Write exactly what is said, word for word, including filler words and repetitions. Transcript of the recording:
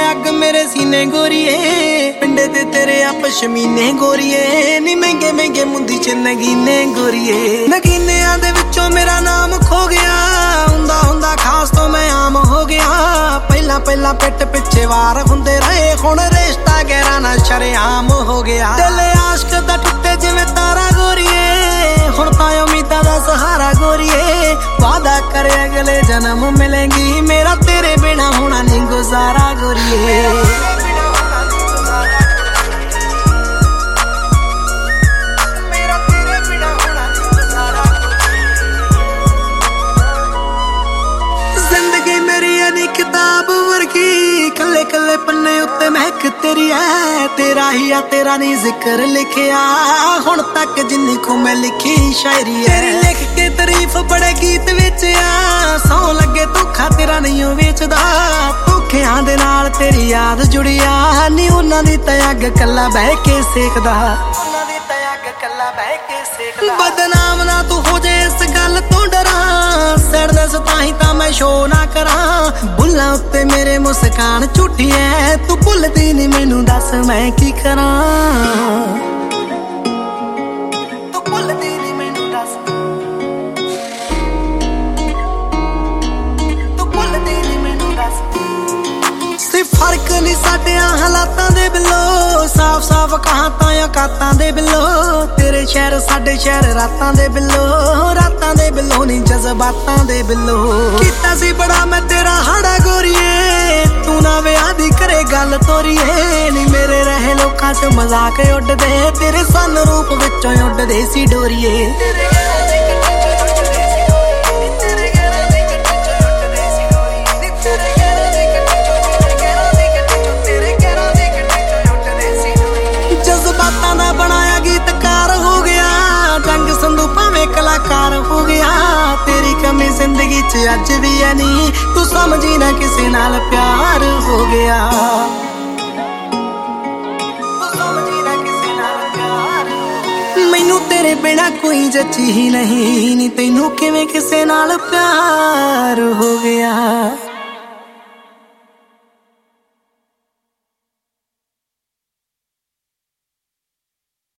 अग मेरे सीने गोरीए पिंडे ते तेरे आप शमीने गोरीए नी महंगे महंगे मुंदी च नगीने गोरीए नगीनियां दे विचों मेरा नाम खो गया हुंदा हुंदा खास तो मैं आम हो गया पहला पहला पिट पिछे वार हुंदे रहे हुण रिश्ता गहरा ना शरेआम हो गया दिल आशिक दा टुटे जिवें तारा गोरीए हुण तां उम्मीदां दा सहारा गोरीए वादा करे अगले जन्म मिलेंगी मेरा तेरे बिना होना नहीं गुजारा गोरीए किताब वर्गी कले कले पन्ने उत्ते महक तेरी है तेरा ही आ तेरा नहीं जिक्र लिखिया हुण तक जिन्नी को मैं लिखी शायरी है तेरी लिख के तारीफ बड़े गीत विच आ सौ लगे धोखा तेरा नहीं वेचदा धोखियां दे नाल तेरी याद जुड़िया नी उन्हां दी ते अग कल्ला बह के सेकदा उन्हां दी ते अग कल्ला बह के सेकदा बदनाम ना तू हो जाए इस गल तो डरा सड़दस ताही तां मैं शो ना करा बुल्लां उत्ते मेरे मुस्कान झूठी है तू भुलदी नहीं मैनू दस मैं की करा तू भुलदी नहीं मैनू दस तू भुलदी नहीं मैनू दस सिर्फ फर्क नहीं साडियां हालातां दे बिलो साफ साफ कहां तां औकातां दे बिलो तेरे शहर साडे शहर रातां दे बिलो रातां दे बिलो नहीं जज्बातां दे बिलो कीता सी बड़ा मैं तेरा हाड़ा गोरीए तू ना विआह दी करे गल तोरीए नी मेरे रहे लोकां च मजाक उड्डदे तेरे सन रूप विचों उड्डदे सी डोरीए जज्बातां दा बनाया गीतकार हो गया जंग संधू भावें कलाकार हो गया तेरी कमी जिंदगी च अज भी है नी तू समझी ना किसे नाल प्यार हो गया तू समझी ना किसे नाल प्यार हो गया मैनू तेरे बिना कोई जची ही नहीं नी तैनू किवें किसे नाल प्यार हो गया।